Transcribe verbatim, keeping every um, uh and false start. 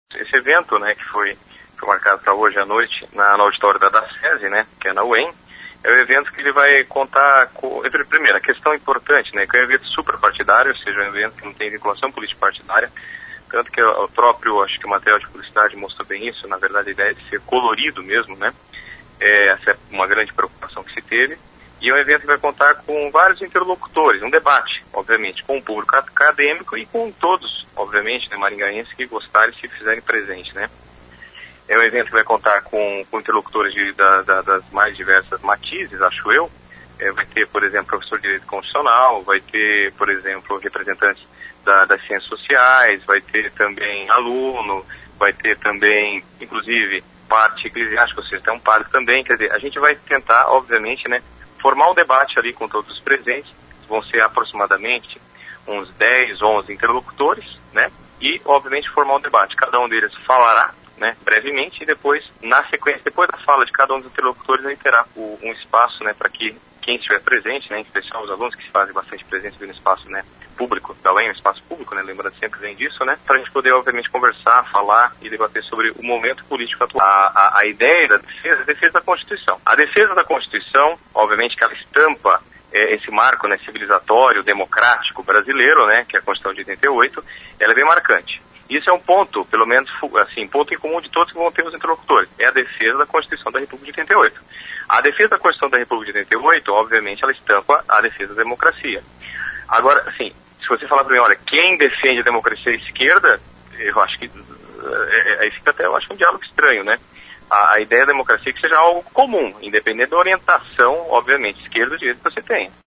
Esse evento, né, que foi, foi marcado para hoje à noite na, no auditório da DACESE, né, que é na U E M, é um evento que ele vai contar com, primeiro, a questão importante, né, que é um evento superpartidário, ou seja, um evento que não tem vinculação político-partidária, tanto que o próprio, acho que o material de publicidade mostrou bem isso, na verdade a ideia de ser colorido mesmo, né, é, essa é uma grande preocupação que se teve, e é um evento que vai contar com vários interlocutores, um debate, obviamente, com o público acadêmico e com todos, obviamente, né, maringaenses que gostarem se fizerem presente, né. É um evento que vai contar com, com interlocutores de, da, da, das mais diversas matizes, acho eu. É, vai ter, por exemplo, professor de Direito Constitucional, vai ter, por exemplo, representantes da, das ciências sociais, vai ter também aluno, vai ter também, inclusive, parte eclesiástica, ou seja, tem um padre também. Quer dizer, a gente vai tentar, obviamente, né, formar um debate ali com todos os presentes. Vão ser aproximadamente uns dez, onze interlocutores, né, e, obviamente, formar um debate. Cada um deles falará, né, brevemente, e depois, na sequência, depois da fala de cada um dos interlocutores, aí terá o, um espaço, né, para que quem estiver presente, né, em especial os alunos que se fazem bastante presente no espaço, né, público, da U E M, um espaço público, né, lembrando sempre bem disso, né, para a gente poder, obviamente, conversar, falar e debater sobre o momento político atual. A, a, a ideia da defesa, a defesa da Constituição. A defesa da Constituição, obviamente, que ela estampa é, esse marco, né, civilizatório, democrático brasileiro, né, que é a Constituição de oitenta e oito, ela é bem marcante. Isso é um ponto, pelo menos, assim, ponto em comum de todos que vão ter os interlocutores. É a defesa da Constituição da República de oitenta e oito. A defesa da Constituição da República de oitenta e oito, obviamente, ela estampa a defesa da democracia. Agora, assim, se você falar para mim, olha, quem defende a democracia à esquerda, eu acho que, é, é, aí fica até, eu acho, um diálogo estranho, né? A, a ideia da democracia é que seja algo comum, independente da orientação, obviamente, esquerda ou direita que você tenha.